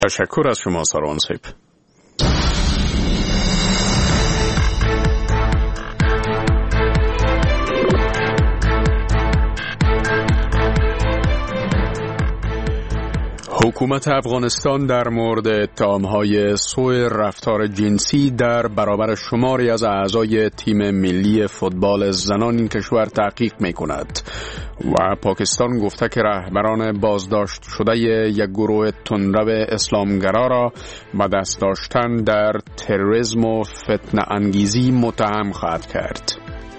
تشکر از شما سارون سیب. حکومت افغانستان در مورد اتهام‌های سوء رفتار جنسی در برابر شماری از اعضای تیم ملی فوتبال زنان این کشور تحقیق می‌کند و پاکستان گفته که رهبران بازداشت شده یک گروه تندرو اسلامگرا را به دست داشتن در تروریسم و فتنه انگیزی متهم خواهد کرد.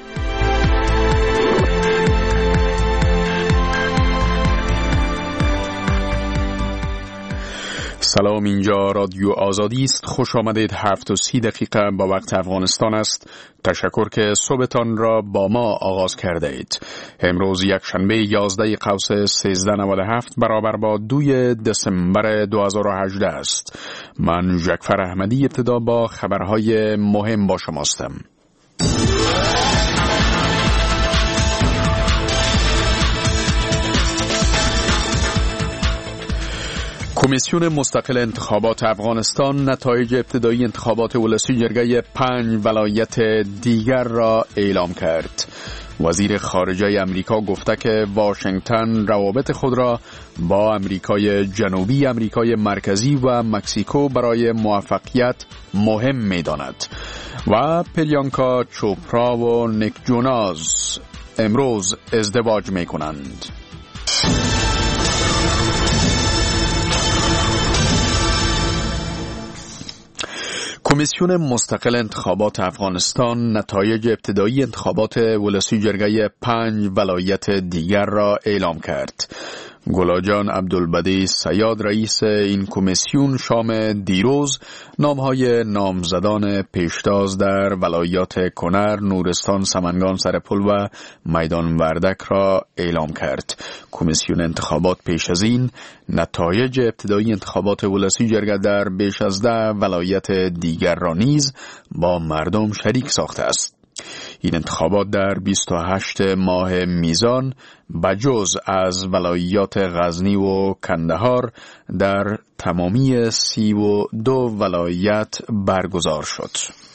سلام، اینجا رادیو آزادی است. خوش آمدید. 7:30 با وقت افغانستان است. تشکر که صبحتان را با ما آغاز کرده اید. امروز یک شنبه 11 قوس 1397 برابر با 2 دسامبر 2018 است. من جعفر احمدی ابتدا با خبرهای مهم با شماستم. کمیسیون مستقل انتخابات افغانستان نتایج ابتدایی انتخابات ولسی جرگه 5 ولایت دیگر را اعلام کرد. وزیر خارجه امریکا گفته که واشنگتن روابط خود را با امریکای جنوبی، امریکای مرکزی و مکزیکو برای موفقیت مهم می‌داند. و پریانکا چوپرا و نیک جوناز امروز ازدواج می‌کنند. کمیسیون مستقل انتخابات افغانستان نتایج ابتدایی انتخابات ولسی جرگه 5 ولایت دیگر را اعلام کرد. گلاجان عبدالبدی سیاد رئیس این کمیسیون شام دیروز نامهای نامزدان پیشتاز در ولایات کنر، نورستان، سمنگان، سرپل و میدان وردک را اعلام کرد. کمیسیون انتخابات پیش از این نتایج ابتدایی انتخابات ولسی جرگه در بیش از 10 ولایت دیگر را نیز با مردم شریک ساخته است. این انتخابات در 28 ماه میزان بجز از ولایات غزنی و کندهار در تمامی 32 ولایت برگزار شد.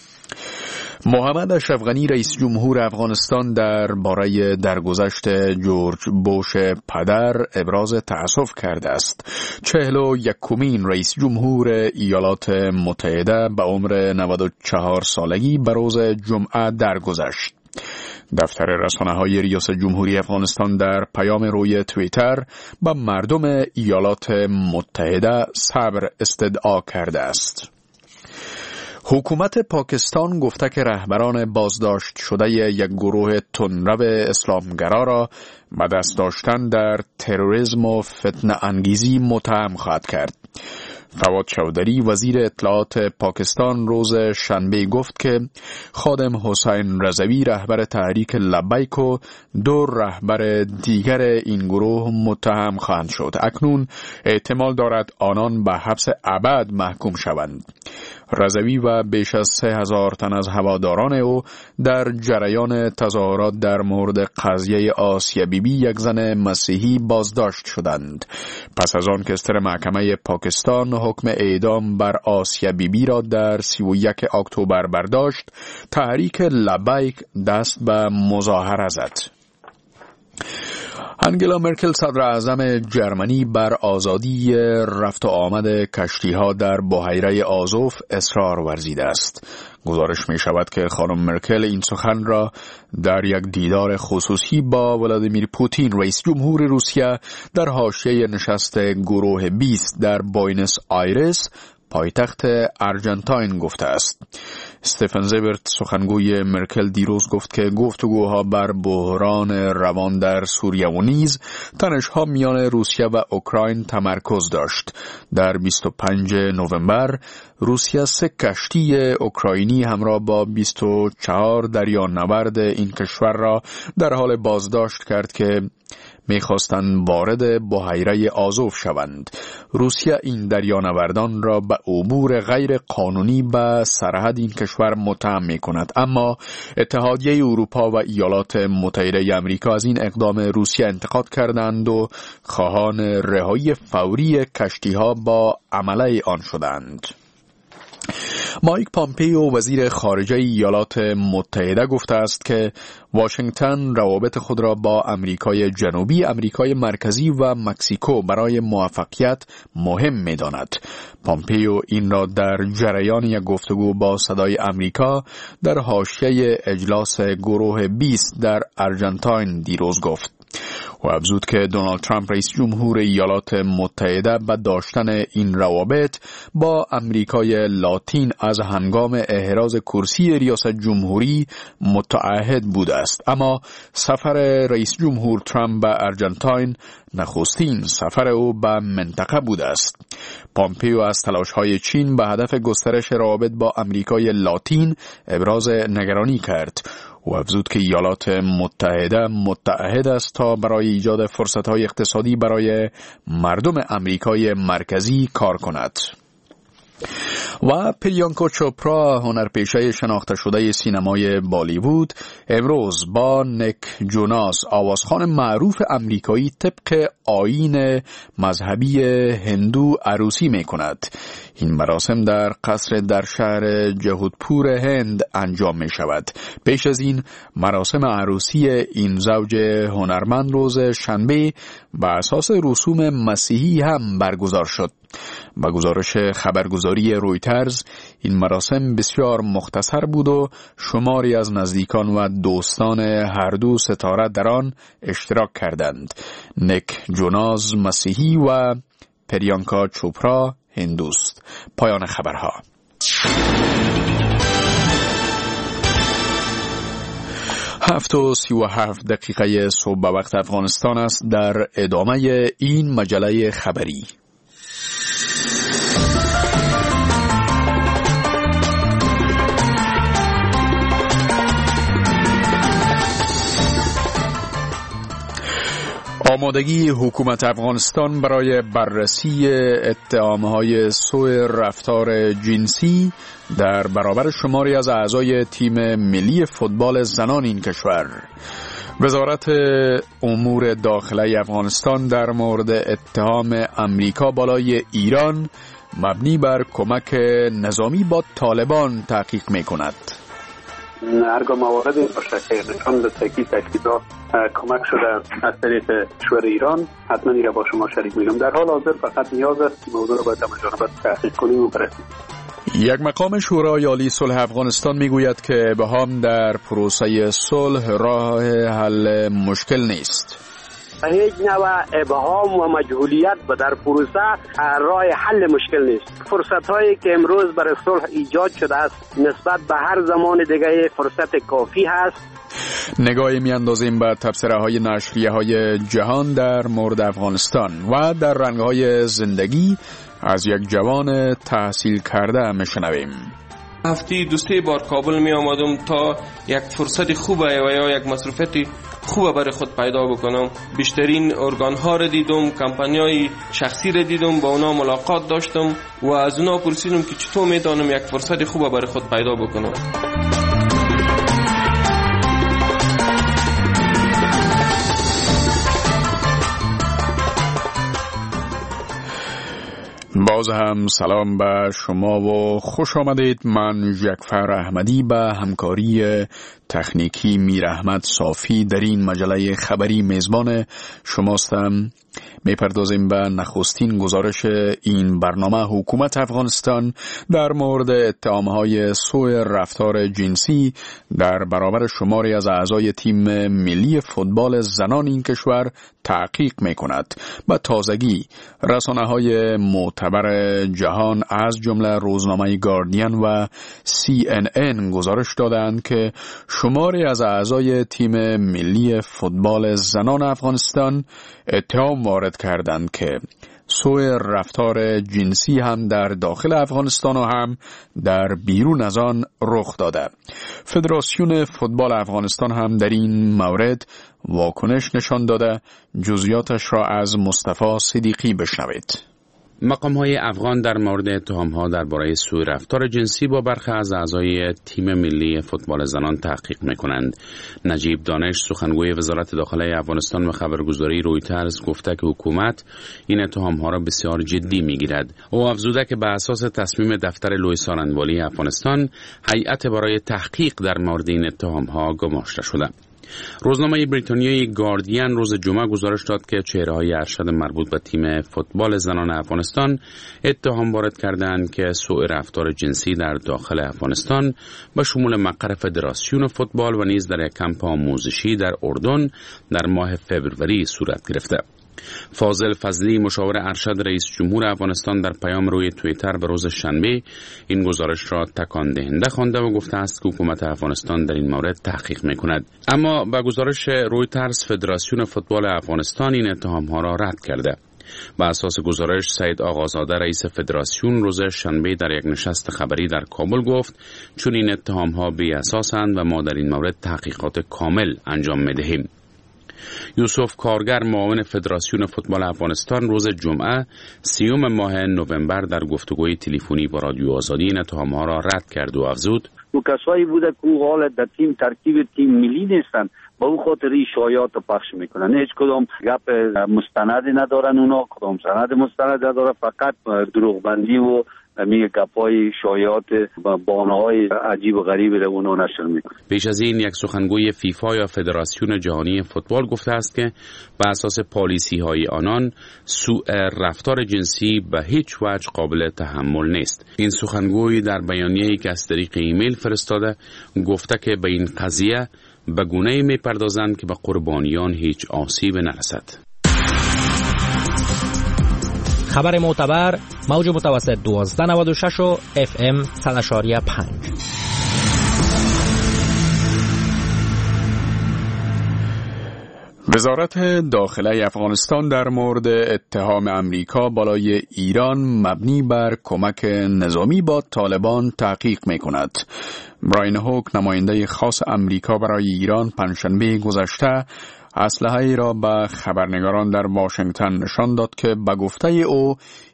محمد اشرف غنی رئیس جمهور افغانستان درباره درگذشت جورج بوش پدر ابراز تأسف کرده است. 41مین رئیس جمهور ایالات متحده به عمر 94 سالگی به روز جمعه درگذشت. دفتر رسانه‌های ریاست جمهوری افغانستان در پیام روی توییتر به مردم ایالات متحده صبر استدعا کرده است. حکومت پاکستان گفته که رهبران بازداشت شده یک گروه تندرو اسلامگرا را به دست داشتن در تروریسم و فتنه انگیزی متهم خواهد کرد. فواد چودری وزیر اطلاعات پاکستان روز شنبه گفت که خادم حسین رضوی رهبر تحریک لبیک و 2 رهبر دیگر این گروه متهم خواهند شد. اکنون احتمال دارد آنان به حبس ابد محکوم شوند. رضوی و بیش از 3000 تن از هواداران او در جریان تظاهرات در مورد قضیه آسیا بیبی یک زن مسیحی بازداشت شدند. پس از آن که ستر محکمه پاکستان حکم اعدام بر آسیا بیبی را در 31 اکتبر برداشت، تحریک لبیک دست به مظاهره زد. انگلا مرکل صدر اعظم جرمنی بر آزادی رفت و آمد کشتی‌ها در بحیره آزوف اصرار ورزیده است. گزارش می شود که خانم مرکل این سخن را در یک دیدار خصوصی با ولادیمیر پوتین رئیس جمهور روسیه در حاشیه نشست گروه 20 در بوینس آیرس پایتخت ارژانتین گفته است. استفن زبرت سخنگوی مرکل دیروز گفت که گفتگوها بر بحران روان در سوریه و نیز تنش‌ها میان روسیه و اوکراین تمرکز داشت. در 25 نوامبر روسیه 3 کشتی اوکراینی همراه با 24 دریانورد این کشور را در حال بازداشت کرد که می‌خواستند وارد بحیره آزوف شوند. روسیه این دریانوردان را به عبور غیر قانونی به سرحد این کشور متهم می‌کند، اما اتحادیه اروپا و ایالات متحده آمریکا از این اقدام روسیه انتقاد کردند و خواهان رهایی فوری کشتی‌ها با عمله آن شدند. مایک پامپیو وزیر خارجه ایالات متحده گفته است که واشنگتن روابط خود را با آمریکای جنوبی، آمریکای مرکزی و مکزیکو برای موفقیت مهم می‌داند. پامپیو این را در جریان یک گفتگو با صدای آمریکا در حاشیه اجلاس گروه 20 در آرژانتین دیروز گفت و افزود که دونالد ترامپ رئیس جمهور ایالات متحده به داشتن این روابط با آمریکای لاتین از هنگام احراز کرسی ریاست جمهوری متعهد بوده است، اما سفر رئیس جمهور ترامپ به آرژانتین نخستین سفر او به منطقه بوده است. پامپیو از تلاش‌های چین به هدف گسترش روابط با آمریکای لاتین ابراز نگرانی کرد و افزود که ایالات متحده متعهد است تا برای ایجاد فرصت‌های اقتصادی برای مردم آمریکای مرکزی کار کند. و پریانکا چوپرا، هنرپیشه شناخته شده سینمای بالیوود، امروز با نیک جوناس، آوازخوان معروف آمریکایی، طبق آیین مذهبی هندو عروسی می کند. این مراسم در قصر در شهر جهودپور هند انجام می شود. پیش از این مراسم عروسی این زوج هنرمند روز شنبه بر اساس رسوم مسیحی هم برگزار شد. با گزارش خبرگزاری رویترز این مراسم بسیار مختصر بود و شماری از نزدیکان و دوستان هر دو ستاره در آن اشتراک کردند. نیک جوناس مسیحی و پریانکا چوپرا هندوست. پایان خبرها. 7:37 صبح به وقت افغانستان است. در ادامه این مجله خبری آمادگی حکومت افغانستان برای بررسی اتهام‌های سوء رفتار جنسی در برابر شماری از اعضای تیم ملی فوتبال زنان این کشور. وزارت امور داخلی افغانستان در مورد اتهام امریکا بالای ایران مبنی بر کمک نظامی با طالبان تحقیق می‌کند. هرگاه مواردی باشه که نشان به تاکیدها کمک شده از طریق کشور ایران، حتما این را با شما شریک می‌کنم. در حال حاضر فقط نیاز است موضوع را باید از جانب تحقیق کنیم و بررسی. یک مقام شورای عالی صلح افغانستان میگوید که ابهام در پروسه صلح راه حل مشکل نیست. هیچ نوع ابهام و مجهولیت در پروسه راه حل مشکل نیست. فرصت هایی که امروز برای صلح ایجاد شده است نسبت به هر زمان دیگه فرصت کافی هست. نگاهی میاندازیم به تبصره های نشریه های جهان در مورد افغانستان و در رنگ های زندگی از یک جوان تحصیل کرده میشنویم. هفته 2-3 بار کابل می آمدم تا یک فرصت خوبه و یا یک مصروفیت خوبه برای خود پیدا بکنم. بیشترین ارگان ها را دیدم، کمپانیای شخصی را دیدم، با اونا ملاقات داشتم و از اونا پرسیدم که چطور میتونم یک فرصت خوبه برای خود پیدا بکنم. باز هم سلام به شما و خوش آمدید. من جعفر احمدی به همکاری تکنیکی میر احمد صافی در این مجله خبری میزبان شماستم. میپردازیم به نخستین گزارش این برنامه. حکومت افغانستان در مورد اتهامهای سوء رفتار جنسی در برابر شماری از اعضای تیم ملی فوتبال زنان این کشور تحقیق میکند. به تازگی رسانه‌های معتبر جهان از جمله روزنامه گاردین و CNN گزارش دادند که شماری از اعضای تیم ملی فوتبال زنان افغانستان اتهام وارد کردند که سوء رفتار جنسی هم در داخل افغانستان و هم در بیرون از آن رخ داده. فدراسیون فوتبال افغانستان هم در این مورد واکنش نشان داده. جزئیاتش را از مصطفی صدیقی بشنوید. مقام‌های افغان در مورد اتهام‌ها درباره سوء رفتار جنسی با برخی از اعضای تیم ملی فوتبال زنان تحقیق می‌کنند. نجیب دانش سخنگوی وزارت داخله افغانستان به خبرگزاری رویترز گفته که حکومت این اتهام‌ها را بسیار جدی می‌گیرد. او افزوده که بر اساس تصمیم دفتر لوی سارنوالی افغانستان هیئت برای تحقیق در مورد این اتهام‌ها گماشته شده. روزنامه بریتانیایی گاردین روز جمعه گزارش داد که چهره‌های ارشد مربوط به تیم فوتبال زنان افغانستان اتهام وارد کردند که سوء رفتار جنسی در داخل افغانستان به شمول مقر فدراسیون فوتبال و نیز در یک کمپ آموزشی در اردن در ماه فوریه صورت گرفته. فاضل فضلی مشاور ارشد رئیس جمهور افغانستان در پیام روی توییتر به روز شنبه این گزارش را تکان دهنده خوانده و گفته است که حکومت افغانستان در این مورد تحقیق می‌کند. اما با گزارش رویترز فدراسیون فوتبال افغانستان این اتهام‌ها را رد کرده. با اساس گزارش سید آقازاده رئیس فدراسیون روز شنبه در یک نشست خبری در کابل گفت چون این اتهام‌ها بی اساسند و ما در این مورد تحقیقات کامل انجام می‌دهیم. یوسف کارگر معاون فدراسیون فوتبال افغانستان روز جمعه 30 ماه نوامبر در گفتگوی تلفنی با رادیو آزادی این اتهام‌ها را رد کرد و افزود و کسایی بوده که حال در ترکیب تیم ملی نیستن با او خاطر این شایعات رو پخش میکنن. هیچ کدام گپ مستندی ندارن، اونا کدام سند مستند نداره، فقط دروغبندی و میگه گپای شایعات و بانه‌های عجیب و غریبی رو اونا نشر میکنه. پیش از این یک سخنگوی فیفا یا فدراسیون جهانی فوتبال گفته است که بر اساس پالیسی های آنان سوء رفتار جنسی به هیچ وجه قابل تحمل نیست. این سخنگوی در بیانیه‌ای که از طریق ایمیل فرستاده گفته که به این قضیه به گونه‌ای میپردازند که به قربانیان هیچ آسیب نرسد. خبر معتبر موج متوسط 1296 و FM 100.5. وزارت داخله افغانستان در مورد اتهام امریکا بالای ایران مبنی بر کمک نظامی با طالبان تحقیق می‌کند. براین هوک نماینده خاص امریکا برای ایران پنجشنبه گذشته اسلحه‌ای را به خبرنگاران در واشنگتن نشان داد که به گفته او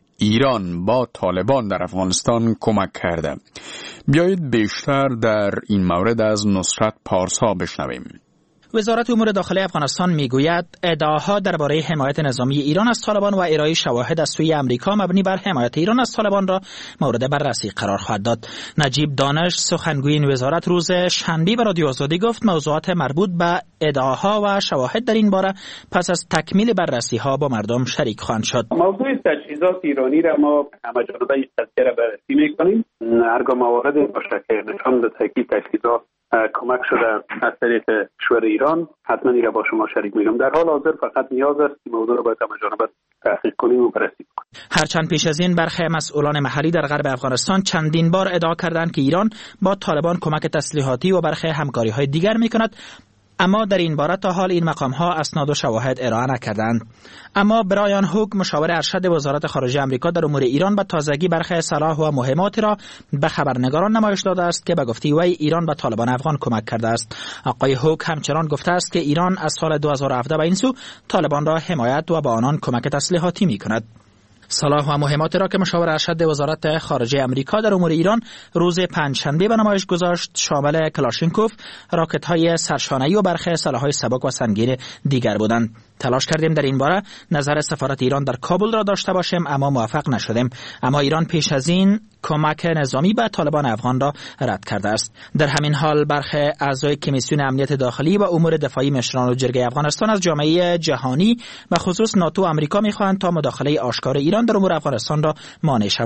ایران با طالبان در افغانستان کمک کرده. بیایید بیشتر در این مورد از نصرت پارسا بشنویم. وزارت امور داخلی افغانستان میگوید ادعاها درباره حمایت نظامی ایران از طالبان و ارائه شواهد از سوی امریکا مبنی بر حمایت ایران از طالبان را مورد بررسی قرار خواهد داد. نجیب دانش سخنگوی این وزارت روز شنبه به رادیو آزادی گفت موضوعات مربوط به ادعاها و شواهد در این باره پس از تکمیل بررسی ها با مردم شریک خواهند شد. موضوع تجهیزات ایرانی را ما همه‌جانبه تذکره بررسی می‌کنیم. هرگاه مواردی باشه که نشان دهد که تجهیزات کمک شده از طریق شور ایران حتما این را با شما شریک می‌کنم. در حال حاضر فقط نیاز است که موضوع را باید همه‌جانبه تحقیق کنیم و بررسی کنیم. هرچند پیش از این برخی مسئولان محلی در غرب افغانستان چندین بار ادعا کردند که ایران با طالبان کمک تسلیحاتی و برخی همکاری‌های دیگر می‌کند، اما در این باره تا حال این مقام‌ها اسناد و شواهد ارائه نکردند. اما برایان هوک مشاور ارشد وزارت خارجه آمریکا در امور ایران به تازگی برخی سلاح و مهمات را به خبرنگاران نمایش داده است که به گفته وی ایران به طالبان افغان کمک کرده است. آقای هوک همچنان گفته است که ایران از سال 2017 به این سو طالبان را حمایت و به آنان کمک تسلیحاتی می‌کند. سلاح و مهمات را که مشاور ارشد وزارت خارجه آمریکا در امور ایران روز پنجشنبه به نمایش گذاشت شامل کلاشینکوف، راکت‌های سرشانه‌ای و برخی سلاح‌های سبک و سنگین دیگر بودند. تلاش کردیم در این باره نظر سفارت ایران در کابل را داشته باشیم اما موفق نشدیم. اما ایران پیش از این کمک نظامی به طالبان افغان را رد کرده است. در همین حال برخی اعضای کمیسیون امنیت داخلی و امور دفاعی مشران و جرگه افغانستان از جامعه جهانی و خصوص ناتو و آمریکا می‌خواهند تا مداخله آشکار ایران در امور افغانستان را مانع شوند.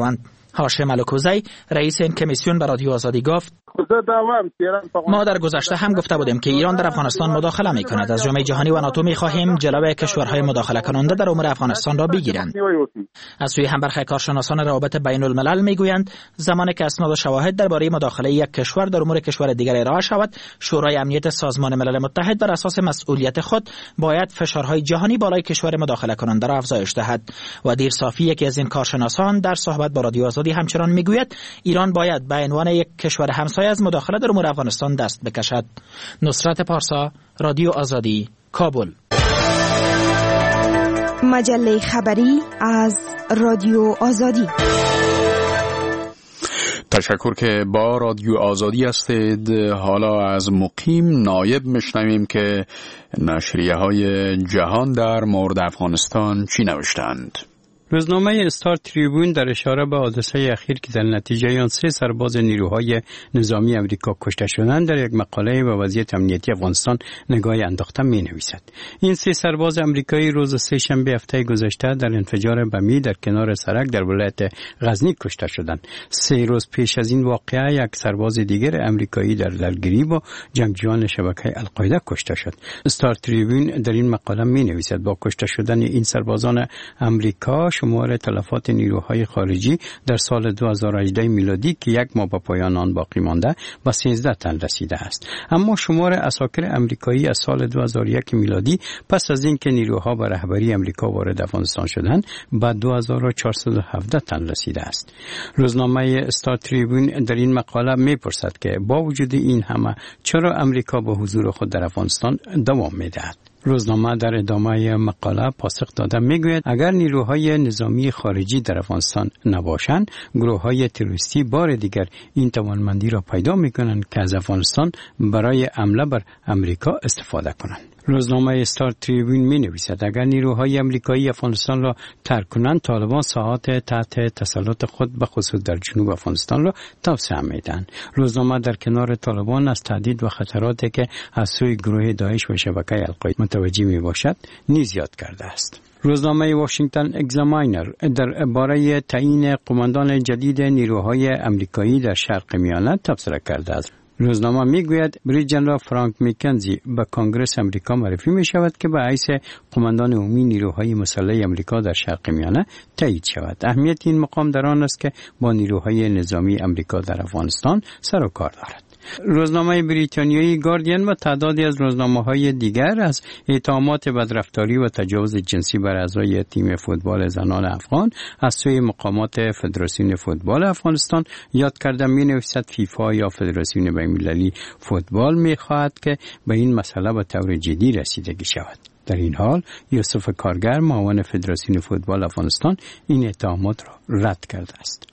هاشم الکوزی رئیس این کمیسیون به رادیو آزادی گفت ما در گذشته هم گفته بودیم که ایران در افغانستان مداخله می کند. از جامعه جهانی و ناتو می خواهیم جلوی کشورهای مداخله کننده در امور افغانستان را بگیرند. از سوی هم برخی کارشناسان روابط بین الملل می گویند زمانی که اسناد و شواهد درباره مداخله یک کشور در امور کشور دیگر ارائه شود، شورای امنیت سازمان ملل متحد بر اساس مسئولیت خود باید فشارهای جهانی بالای کشور مداخله کننده را افزایش دهد. و دیر صافی یکی از این کارشناسان در صحبت با رادیو آزادی همچنان میگوید ایران باید به عنوان یک کشور همسایه از مداخله در امور افغانستان دست بکشد. نصرت پارسا، رادیو آزادی، کابل. مجله خبری از رادیو آزادی. تشکر که با رادیو آزادی هستید. حالا از مقیم نایب میشنویم که نشریه های جهان در مورد افغانستان چی نوشتند. روزنامه استار تریبون در اشاره به حادثه اخیر که در نتیجه آن 3 سرباز نیروهای نظامی امریکا کشته شدند در یک مقاله به وضعیت امنیتی افغانستان نگاهی انداخته می نویسد. این 3 سرباز امریکایی روز سه‌شنبه هفته گذشته در انفجار بمی در کنار سرک در ولایت غزنی کشته شدند. 3 روز پیش از این واقعه یک سرباز دیگر امریکایی در درگیری با جنگجویان شبکه القاعده کشته شد. استار تریبون در این مقاله می نویسد با کشته شدن این سربازان امریکا شمار تلفات نیروهای خارجی در سال 2018 میلادی که 1 ماه به پایان آن باقی مانده به 13 تن رسیده است. اما شمار عساکر امریکایی از سال 2001 میلادی پس از اینکه نیروها به رهبری امریکا وارد افغانستان شدند به 2417 تن رسیده است. روزنامه استار تریبون در این مقاله می‌پرسد که با وجود این همه چرا امریکا به حضور خود در افغانستان دوام می‌دهد. روزنامه در ادامه مقاله پاسخ داده میگوید اگر نیروهای نظامی خارجی در افغانستان نباشند، گروه‌های تروریستی بار دیگر این توانمندی را پیدا میکنند که از افغانستان برای حمله بر امریکا استفاده کنند. روزنامه استار تریبون می نویسد اگر نیروهای امریکایی افغانستان را ترک کنند، طالبان ساحات تحت تسلط خود به خصوص در جنوب افغانستان را توسعه میدهند. روزنامه در کنار طالبان از تهدید و خطراتی که از سوی گروه داعش و شبکه القاعده متوجه می باشد نیز یاد کرده است. روزنامه واشنگتن اگزاماینر در باره تعیین قماندان جدید نیروهای امریکایی در شرق میانه تبصره کرده است. روزنامه میگوید بریگیدیر جنرال فرانک مکنزی به کنگره امریکا معرفی می شود که به حیث قماندان عمومی نیروهای مسلح امریکا در شرق میانه تایید شود. اهمیت این مقام در آن است که با نیروهای نظامی امریکا در افغانستان سر و کار دارد. روزنامه بریتانیایی گاردین و تعدادی از روزنامه‌های دیگر از اتهامات بدرفتاری و تجاوز جنسی بر اعضای تیم فوتبال زنان افغان از سوی مقامات فدراسیون فوتبال افغانستان یاد کرده می‌نویسد فیفا یا فدراسیون بین‌المللی فوتبال می‌خواهد که به این مسئله به طور جدی رسیدگی شود. در این حال یوسف کارگر معاون فدراسیون فوتبال افغانستان این اتهامات را رد کرده است.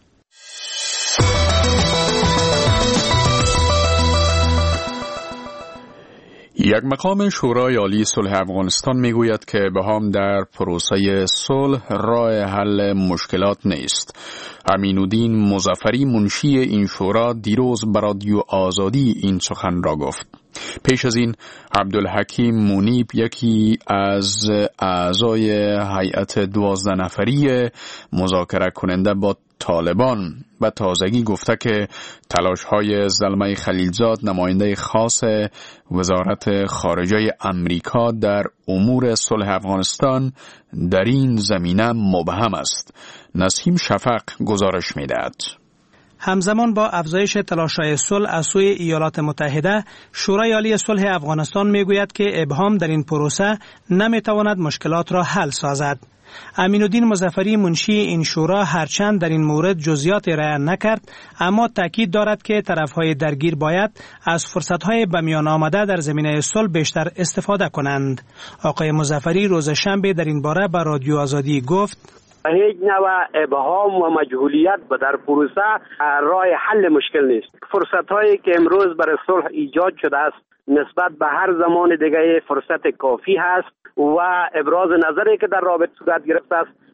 یک مقام شورای عالی صلح افغانستان میگوید که بهام در پروسه صلح راه حل مشکلات نیست. امین‌الدین مظفری منشی این شورا دیروز به رادیو آزادی این سخن را گفت. پیش از این عبدالحکیم منیب یکی از اعضای هیئت 12 نفری مذاکره کننده با طالبان به تازگی گفته که تلاش‌های زلمه خلیلزاد نماینده خاص وزارت خارجه امریکا در امور صلح افغانستان در این زمینه مبهم است. نسیم شفق گزارش می‌دهد. همزمان با افزایش تلاش‌های صلح از سوی ایالات متحده، شورای عالی صلح افغانستان میگوید که ابهام در این پروسه نمیتواند مشکلات را حل سازد. امین‌الدین مظفری منشی این شورا هرچند در این مورد جزئیات ارائه نکرد، اما تاکید دارد که طرف‌های درگیر باید از فرصت‌های به میان آمده در زمینه صلح بیشتر استفاده کنند. آقای مظفری روز شنبه در این باره به رادیو آزادی گفت: هیچ نوع ابهام و مجهولیت در پروسه راه حل مشکل نیست. فرصت‌هایی که امروز برای صلح ایجاد شده است نسبت به هر زمان دیگه فرصت کافی هست و ابراز نظری که در رابطه صورت گرفته است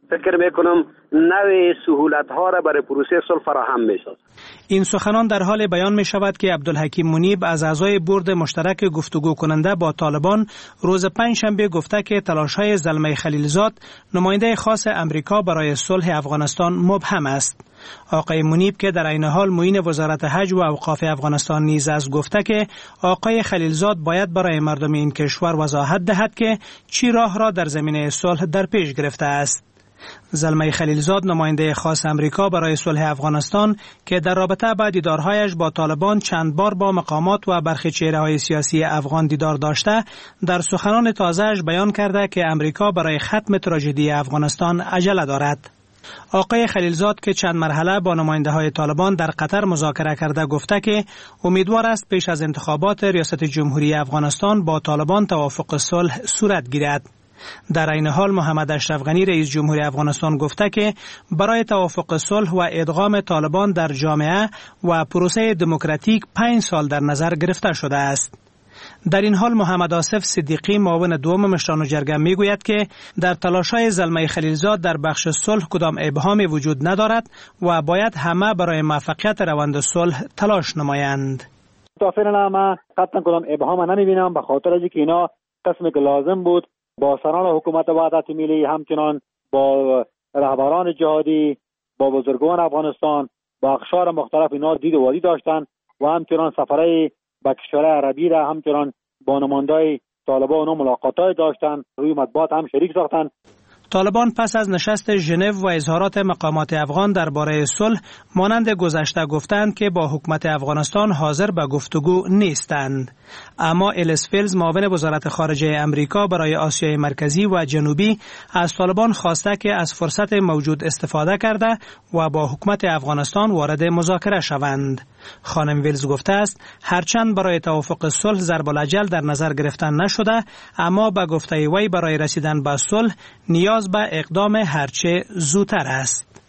فکر میکنم نوع سهولت ها را برای پروسه صلح فراهم میسازد. این سخنان در حال بیان می شود که عبدالحکیم منیب از اعضای بورد مشترک گفتگو کننده با طالبان روز پنجشنبه گفته که تلاش‌های زلمه خلیلزاد نماینده خاص امریکا برای صلح افغانستان مبهم است. آقای منیب که در عین حال معین وزارت حج و اوقاف افغانستان نیز از گفته که آقای خلیلزاد باید برای مردم این کشور وضاحت دهد که چی راه را در زمینه صلح در پیش گرفته است. زلمه خلیلزاد نماینده خاص امریکا برای صلح افغانستان که در رابطه با دیدارهایش با طالبان چند بار با مقامات و برخی چهره‌های سیاسی افغان دیدار داشته، در سخنان تازه‌اش بیان کرده که امریکا برای ختم تراژدی افغانستان عجله دارد. آقای خلیلزاد که چند مرحله با نماینده‌های طالبان در قطر مذاکره کرده گفته که امیدوار است پیش از انتخابات ریاست جمهوری افغانستان با طالبان توافق صلح صورت گیرد. در این حال محمد اشرف غنی رئیس جمهوری افغانستان گفته که برای توافق صلح و ادغام طالبان در جامعه و پروسه دموکراتیک 5 سال در نظر گرفته شده است. در این حال محمد آصف صدیقی معاون دوم مشران جرگه میگوید که در تلاش‌های زلمه خلیلزاد در بخش صلح کدام ابهامی وجود ندارد و باید همه برای موفقیت روند صلح تلاش نمایند. تا فعلا ما قطعا کدام ابهام نمیبینم، به خاطر اینکه اینا قسمی که لازم بود با سران حکومت وحدت ملی، همچنان با رهبران جهادی، با بزرگان افغانستان، با اقشار مختلف اینا دید و وادی داشتن و همچنان سفرهای به کشورهای عربی را همچنان با نمایندای طالبان و ملاقاتای داشتن، روی مطبوعات هم شریک ساختن. طالبان پس از نشست ژنو و اظهارات مقامات افغان درباره صلح مانند گذشته گفتند که با حکومت افغانستان حاضر به گفتگو نیستند. اما الیس فیلز معاون وزارت خارجه امریکا برای آسیای مرکزی و جنوبی از طالبان خواسته که از فرصت موجود استفاده کرده و با حکومت افغانستان وارد مذاکره شوند. خانم ویلز گفته است هرچند برای توافق صلح ضرب الاجل در نظر گرفتن نشده، اما به گفته وی برای رسیدن به صلح نیاز به اقدام هرچه زودتر است.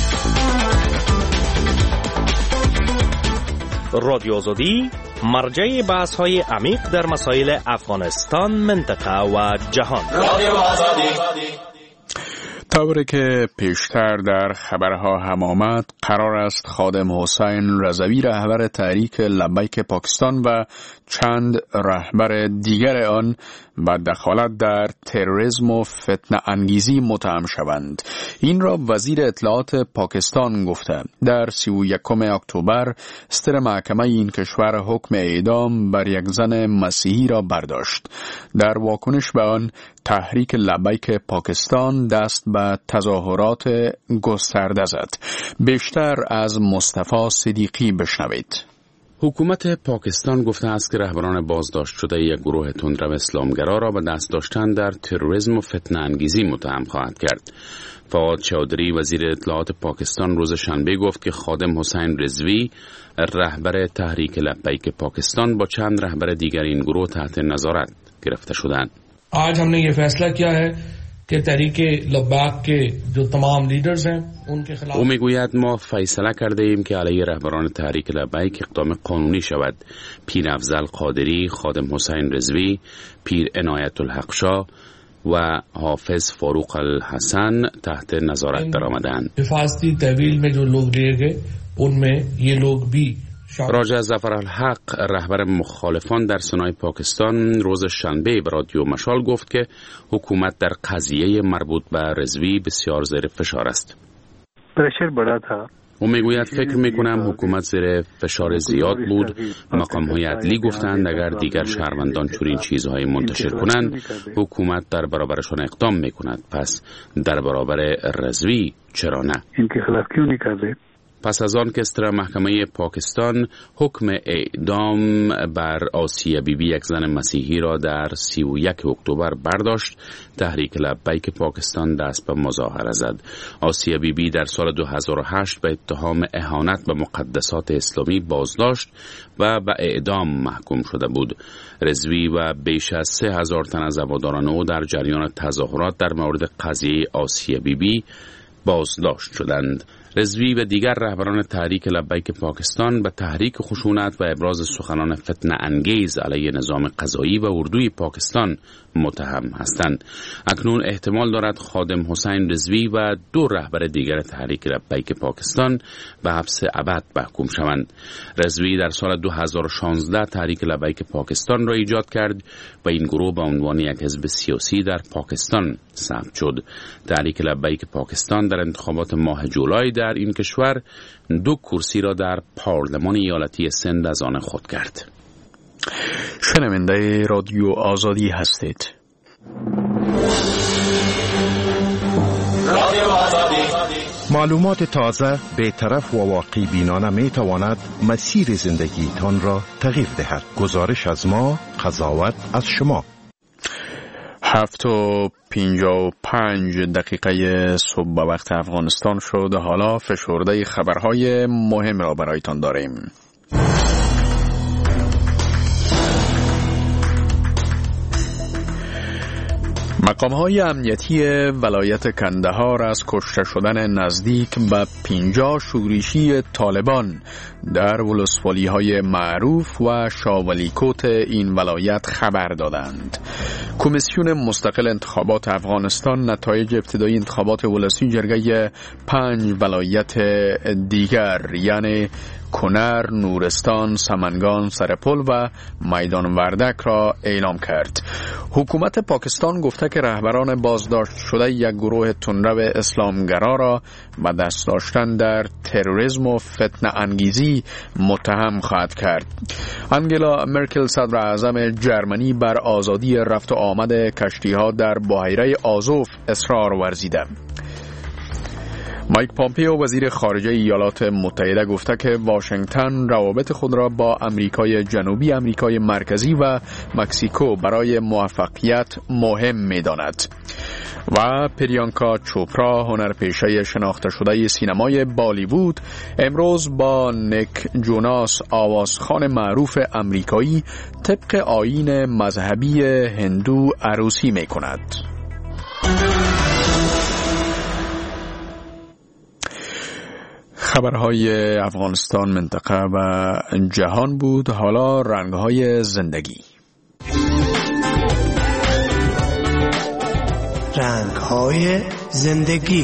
رادیو آزادی مرجع بحث‌های عمیق در مسائل افغانستان، منطقه و جهان. رادیو آزادی. طوری که پیشتر در خبرها هم آمد، قرار است خادم حسین رضوی رهبر تحریک لبیک پاکستان و چند رهبر دیگر آن با دخالت در تروریسم و فتنه انگیزی متهم شوند. این را وزیر اطلاعات پاکستان گفته. در 31 اکتبر صدر محکمه این کشور حکم اعدام بر یک زن مسیحی را برداشت. در واکنش به آن تحریک لبیک پاکستان دست به تظاهرات گسترده زد. بیشتر از مصطفی صدیقی بشنوید. حکومت پاکستان گفته است که رهبران بازداشت شده یک گروه تندرو اسلامگرا را به دست داشتن در تروریسم و فتنه انگیزی متهم خواهد کرد. فواد چودری وزیر اطلاعات پاکستان روز شنبه گفت که خادم حسین رضوی رهبر تحریک لبیک پاکستان با چند رهبر دیگر این گروه تحت نظارت گرفته شدند. आज हमने ये फैसला किया है कि तहरीक लब्बाक के जो तमाम लीडर्स हैं उनके खिलाफ او میگوید ما فیصله کرده ایم که علیه رهبران تحریک لبیک اقدام قانونی شود. پیر افضل قادری، خادم حسین رضوی، پیر عنایت الحق شاه و حافظ فاروق الحسن تحت نظارت درآمدند. حفاظتی تحویل में जो लोग लिए गए उनमें ये लोग भी. راجع ظفرالحق رهبر مخالفان در سنای پاکستان روز شنبه به رادیو مشال گفت که حکومت در قضیه مربوط به رضوی بسیار زیر فشار است. او میگوید فکر میکنم حکومت زیر فشار زیاد بود. مقام‌های عدلی گفتند اگر دیگر شهروندان چنین چیزهای منتشر کنند حکومت در برابرشان اقدام میکند. پس در برابر رضوی چرا نه؟ پس از آن که صدر محکمه پاکستان حکم اعدام بر آسیه بیبی یک زن مسیحی را در 31 اکتبر برداشت، تحریک لبیک پاکستان دست به مظاهره زد. آسیه بیبی در سال 2008 به اتهام اهانت به مقدسات اسلامی بازداشت و به اعدام محکوم شده بود. رضوی و بیش از 3000 تن از هواداران او در جریان تظاهرات در مورد قضیه آسیه بیبی بازداشت شدند. رضوی و دیگر رهبران تحریک لبیک پاکستان به تحریک خشونت و ابراز سخنان فتنه انگیز علیه نظام قضایی و اردوی پاکستان متهم هستند. اکنون احتمال دارد خادم حسین رضوی و 2 رهبر دیگر تحریک لبیک پاکستان به حبس ابد محکوم شوند. رضوی در سال 2016 تحریک لبیک پاکستان را ایجاد کرد و این گروه به عنوان یک حزب سیاسی در پاکستان ثبت شد. تحریک لبیک پاکستان در انتخابات ماه جولای در این کشور 2 کرسی را در پارلمان ایالتی سند از آن خود کرد. شنونده رادیو آزادی هستید. معلومات تازه، بی‌طرف و واقعی بینانه می تواند مسیر زندگیتان را تغییر دهد. گزارش از ما، قضاوت از شما. 7:55 صبح به وقت افغانستان شد. حالا فشرده خبرهای مهم را برایتان داریم. مقام‌های امنیتی ولایت کندهار از کشته شدن نزدیک به 50 شورشی طالبان در ولسوالی‌های معروف و شاولیکوت این ولایت خبر دادند. کمیسیون مستقل انتخابات افغانستان نتایج ابتدایی انتخابات ولسی جرگه 5 ولایت دیگر یعنی کنر، نورستان، سمنگان، سرپل و میدان وردک را اعلام کرد. حکومت پاکستان گفته که رهبران بازداشت شده یک گروه تندرو اسلامگرا را به دست داشتن در تروریسم و فتنه انگیزی متهم خواهد کرد. انگلا مرکل صدر اعظم جرمنی بر آزادی رفت و آمد کشتی‌ها در بحیره آزوف اصرار ورزیده. مایک پامپیو وزیر خارجه ایالات متحده گفته که واشنگتن روابط خود را با امریکای جنوبی، امریکای مرکزی و مکزیکو برای موفقیت مهم می‌داند. و پریانکا چوپرا هنرپیشه شناخته شده سینمای بالیوود امروز با نیک جوناس آوازخوان معروف امریکایی طبق آیین مذهبی هندو عروسی می‌کند. خبرهای افغانستان، منطقه و جهان بود. حالا رنگهای زندگی. رنگهای زندگی.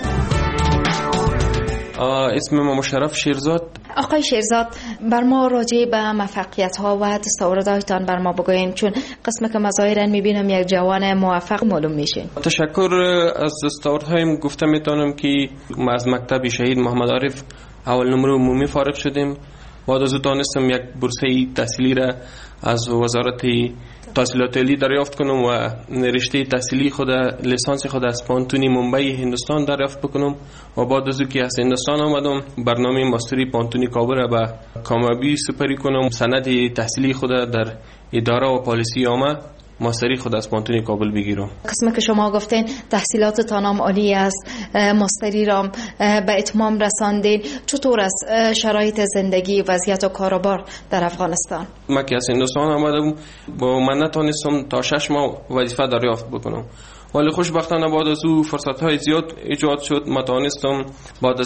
اسم ما مشرف شیرزاد. آقای شیرزاد، بر ما راجع به موفقیت‌ها و دستاوردهایتان بر ما بگوین، چون قسم که مظاهرن می‌بینم یک جوان موفق معلوم میشین. تشکر. از دستاوردهایم گفته میتونم که ما از مکتب شهید محمد عارف اول نمره عمومی فارغ شدیم. بعد از اون تانستم یک بورسه تحصیلی را از وزارت تحصیلات عالی دریافت کنم و رشته تحصیلی خود لیسانس خود از پانتونی ممبئی هندوستان دریافت بکنم و بعد از که از هندوستان آمدم برنامه ماستری پانتونی کابل را به کامیابی سپری کنم. سند تحصیلی خود در اداره و پالیسی عامه ماستری خود از پانتونی کابل بگیرم. قسمه که شما گفتین تحصیلاتتان هم عالی است، ماستری را به اتمام رساندین، چطور است شرایط زندگی، وضعیت و کاروبار در افغانستان؟ ما که از هندوستان آمدم با من نتونستم تا 6 ماه وظیفه دریافت بکنم، ولی خوشبختانه بعد از او فرصت‌های زیاد ایجاد شد. ما توانستم بعد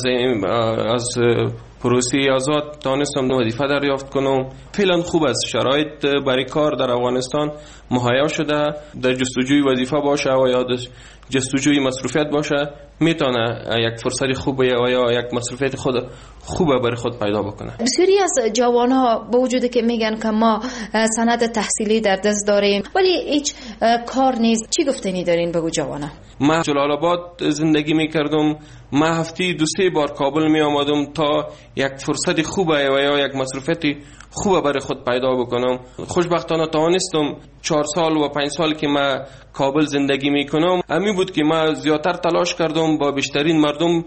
از پروسه آزاد توانستم وظیفه دریافت کنم. فعلا خوب است، شرایط برای کار در افغانستان مهیا شده. در جستجوی وظیفه باشه و یا جستجوی مصروفیت باشه میتونه یک فرصت خوبه یا یک مصروفیت خوبه برای خود پیدا بکنه. بسیاری از جوان‌ها با وجودی که میگن که ما سند تحصیلی در دست داریم ولی هیچ کار نیست، چی گفتنی دارین بگو جوانا؟ من جلال آباد زندگی میکردم. من هفته 2-3 بار کابل می آمدم تا یک فرصت خوبه و یا یک مصروفیت خوبه برای خود پیدا بکنم. خوشبختانه توانستم 4 سال و 5 سال که من کابل زندگی میکنم همین بود که من زیادتر تلاش کردم، با بیشترین مردم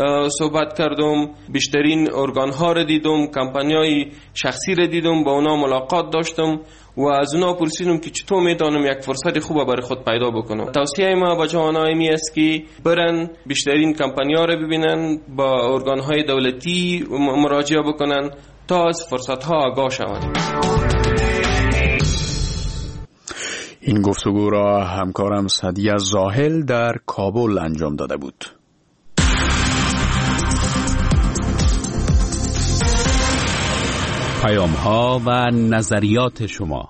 صحبت کردم، بیشترین ارگان ها را دیدم، کمپانیای شخصی را دیدم، با اونا ملاقات داشتم و از اونا پرسیدم که چطور میتونم یک فرصت خوبه برای خود پیدا بکنم. توصیه ما با جوانای می است که برن بیشترین کمپانی‌ها را ببینن، با ارگان های دولتی مراجعه بکنن تا از فرصت ها آگاه شوند. این گفتگو را همکارم سعدیه زاهل در کابل انجام داده بود. پیام‌ها و نظریات شما.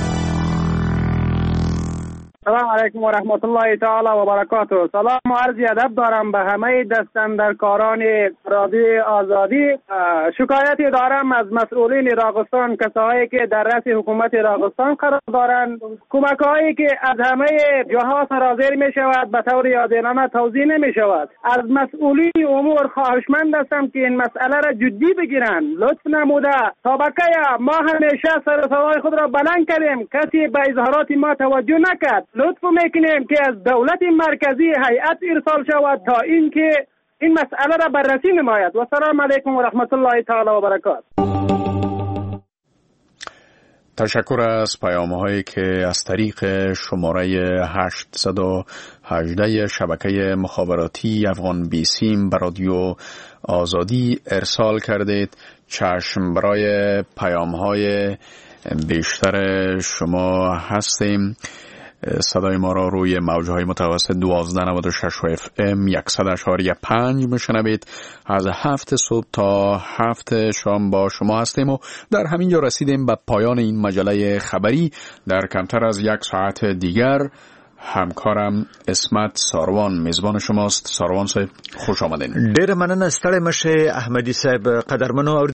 سلام علیکم و رحمت الله تعالی و برکاته. سلام و عرض ادب دارم به همه دستاندرکاران رادیو آزادی. شکایتی دارم از مسئولین راغستان، کسایی که در رأس حکومت راغستان قرار دارند. کمک هایی که از همه جاها سرازیر می شود به طور عادلانه توزیع نمی شود. از مسئولین امور خواهشمند هستم که این مسئله را جدی بگیرند. لطف نموده طبقه ما همیشه سر صدای خود را بلند کردیم، کسی به اظهارات ما توجه نکرد. لطف میکنیم که از دولت مرکزی هیئت ارسال شود تا اینکه این مسئله را بررسی نماید. و سلام علیکم و رحمت الله تعالی و برکاته. تشکر از پیام‌هایی که از طریق شماره 818 شبکه مخابراتی افغان بیسیم به رادیو آزادی ارسال کردید. چشم برای پیام‌های بیشتر شما هستیم. صدای ما را روی موج‌های متوسط 1296 FM 100.5 میشنوید. از 7 صبح تا 7 شام با شما هستیم و در همین جا رسیدیم به پایان این مجله خبری. در کمتر از یک ساعت دیگر همکارم اسمت ساروان میزبان شماست. ساروان صاحب خوش آمدین. ډیر مننه ستړی مشه احمدی صاحب. قدرمنو